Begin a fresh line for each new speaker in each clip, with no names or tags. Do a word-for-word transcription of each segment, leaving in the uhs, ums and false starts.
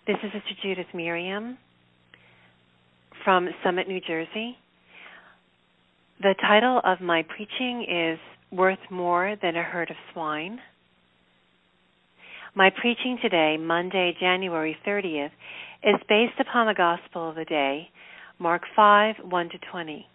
This is Sister Judith Miriam from Summit, New Jersey. The title of my preaching is Worth More Than a Herd of Swine. My preaching today, Monday, January thirtieth, is based upon the Gospel of the day, Mark five, one to twenty.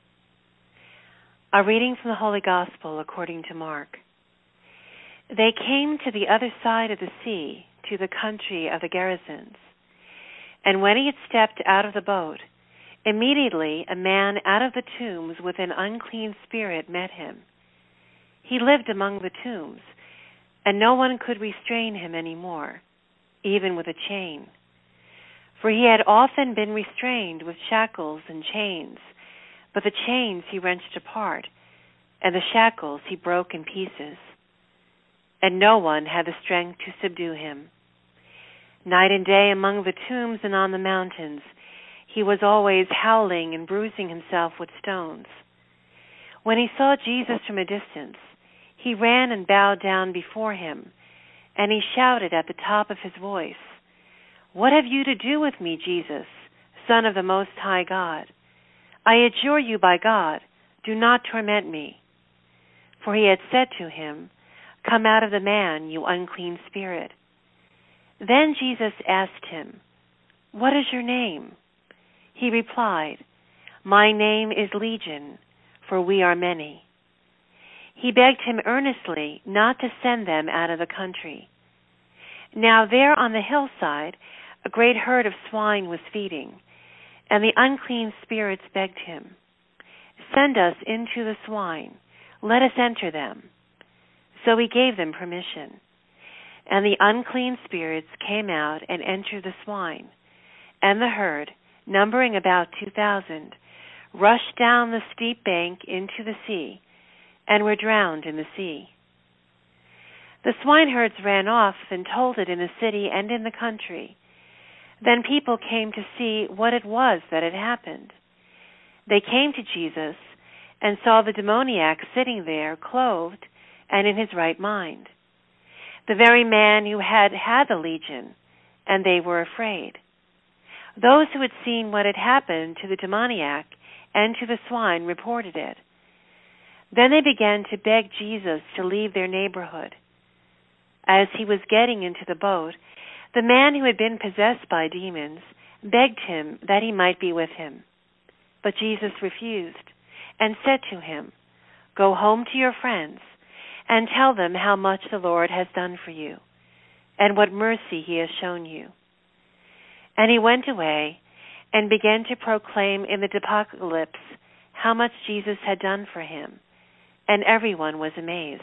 A reading from the Holy Gospel according to Mark. They came to the other side of the sea, to the country of the Gerasenes. And when he had stepped out of the boat, immediately a man out of the tombs with an unclean spirit met him. He lived among the tombs, and no one could restrain him any more, even with a chain. For he had often been restrained with shackles and chains, but the chains he wrenched apart, and the shackles he broke in pieces. And no one had the strength to subdue him. Night and day among the tombs and on the mountains, he was always howling and bruising himself with stones. When he saw Jesus from a distance, he ran and bowed down before him, and he shouted at the top of his voice, "What have you to do with me, Jesus, Son of the Most High God? I adjure you by God, do not torment me." For he had said to him, "Come out of the man, you unclean spirit." Then Jesus asked him, "What is your name?" He replied, "My name is Legion, for we are many." He begged him earnestly not to send them out of the country. Now there on the hillside a great herd of swine was feeding, and the unclean spirits begged him, "Send us into the swine, let us enter them." So he gave them permission. And the unclean spirits came out and entered the swine, and the herd, numbering about two thousand, rushed down the steep bank into the sea, and were drowned in the sea. The swineherds ran off and told it in the city and in the country. Then people came to see what it was that had happened. They came to Jesus and saw the demoniac sitting there, clothed and in his right mind, the very man who had had the legion, and they were afraid. Those who had seen what had happened to the demoniac and to the swine reported it. Then they began to beg Jesus to leave their neighborhood. As he was getting into the boat, the man who had been possessed by demons begged him that he might be with him. But Jesus refused and said to him, "Go home to your friends and tell them how much the Lord has done for you, and what mercy he has shown you." And he went away and began to proclaim in the Decapolis how much Jesus had done for him, and everyone was amazed.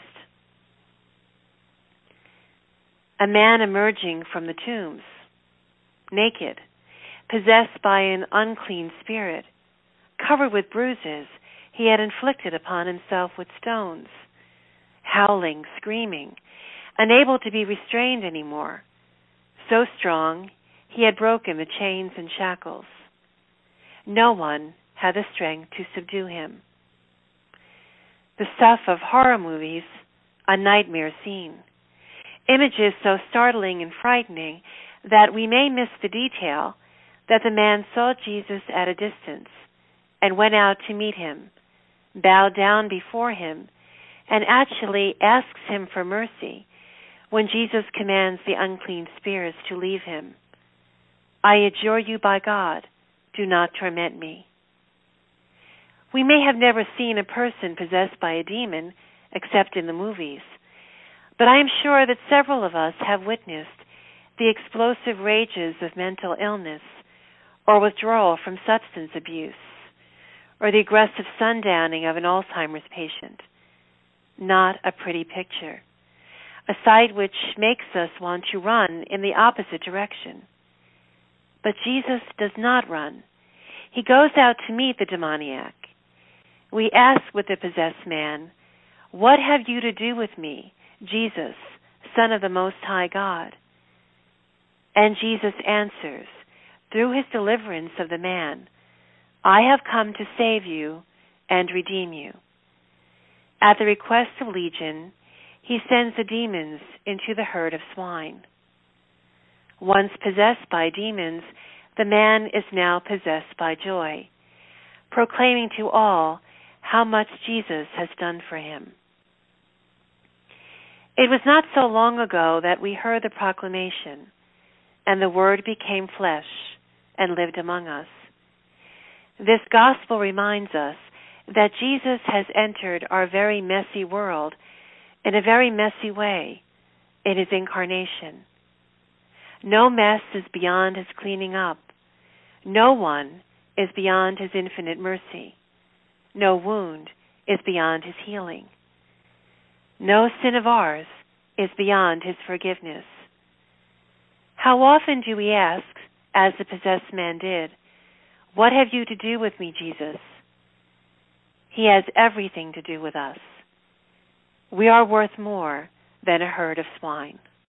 A man emerging from the tombs, naked, possessed by an unclean spirit, covered with bruises he had inflicted upon himself with stones, howling, screaming, unable to be restrained anymore. So strong, he had broken the chains and shackles. No one had the strength to subdue him. The stuff of horror movies, a nightmare scene. Images so startling and frightening that we may miss the detail that the man saw Jesus at a distance and went out to meet him, bowed down before him, and actually asks him for mercy when Jesus commands the unclean spirits to leave him. "I adjure you by God, do not torment me." We may have never seen a person possessed by a demon except in the movies, but I am sure that several of us have witnessed the explosive rages of mental illness or withdrawal from substance abuse, or the aggressive sundowning of an Alzheimer's patient. Not a pretty picture, a sight which makes us want to run in the opposite direction. But Jesus does not run. He goes out to meet the demoniac. We ask with the possessed man, "What have you to do with me, Jesus, Son of the Most High God?" And Jesus answers, through his deliverance of the man, "I have come to save you and redeem you." At the request of Legion, he sends the demons into the herd of swine. Once possessed by demons, the man is now possessed by joy, proclaiming to all how much Jesus has done for him. It was not so long ago that we heard the proclamation, and the Word became flesh and lived among us. This gospel reminds us that Jesus has entered our very messy world in a very messy way in his incarnation. No mess is beyond his cleaning up. No one is beyond his infinite mercy. No wound is beyond his healing. No sin of ours is beyond his forgiveness. How often do we ask, as the possessed man did, "What have you to do with me, Jesus?" He has everything to do with us. We are worth more than a herd of swine.